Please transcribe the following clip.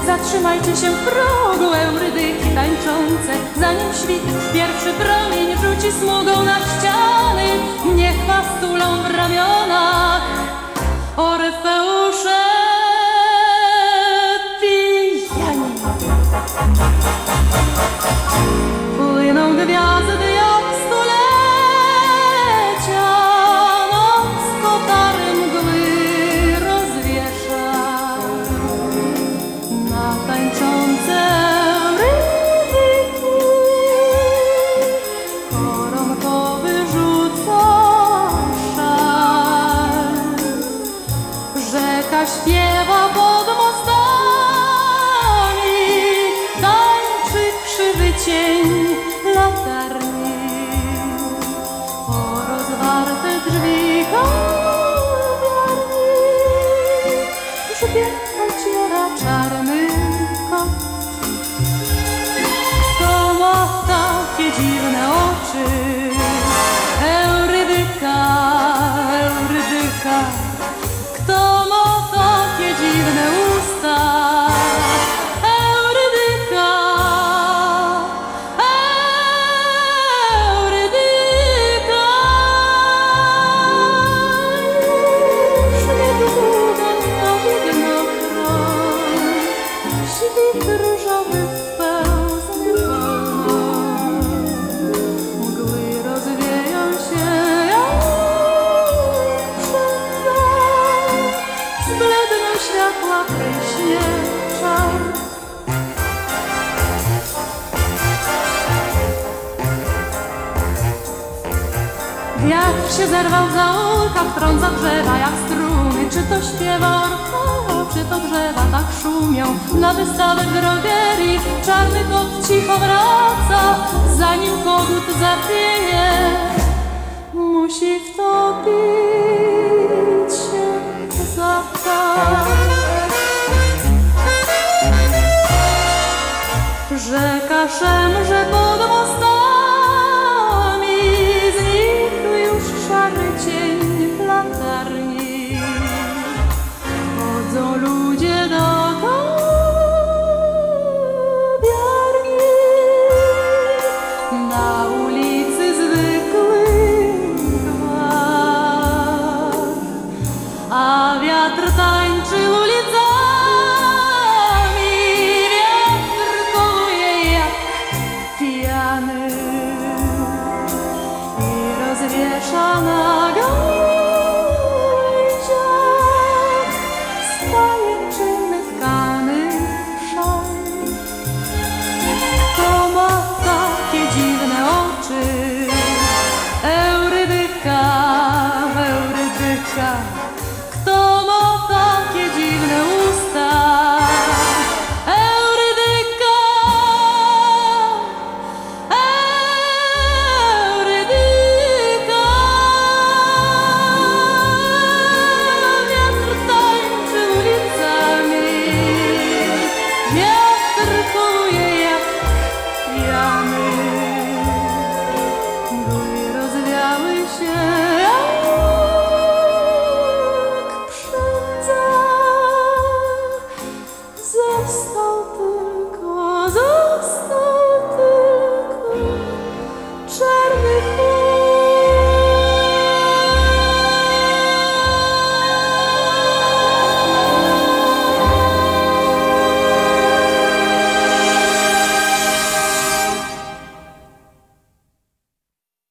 Zatrzymajcie się w progu, Eurydyki tańczące, zanim świt pierwszy promień rzuci smugą na ściany. Niech was tulą w ramionach Orfeusze pijani. Płyną gwiazdy jak stulecia, noc kotary mgły rozwiesza. Na tańczące Eurydyki koronkowy rzuca szal. Rzeka śpiewa pod mostami, tańczy krzywy cień latarni. O rozwarte drzwi kawiarni grzbiet ociera czarny kot. Kto ma takie dziwne oczy? Eurydyka, Eurydyka. Kto ma takie dziwne usta? Eurydyka, Eurydyka. Już niedługo na widnokrąg świt różowy wpełznie wolno. Mgły rozwieją się jak przędza, zbledną światła pryśnie czar. Wiatr się zerwał w zaułkach, trąca drzewa jak struny. Czy to śpiewa Orfeo, czy to drzewa tak szumią? Na wystawę w drogerii czarny kot cicho wraca. Zanim kogut zapieje, musi wtopić się za tak. Rzeka szemrze pod mostami, znikł już szary cień latarni. Chodzą ludzie do kawiarni, na ulicy zwykły gwar, a wiatr tańczy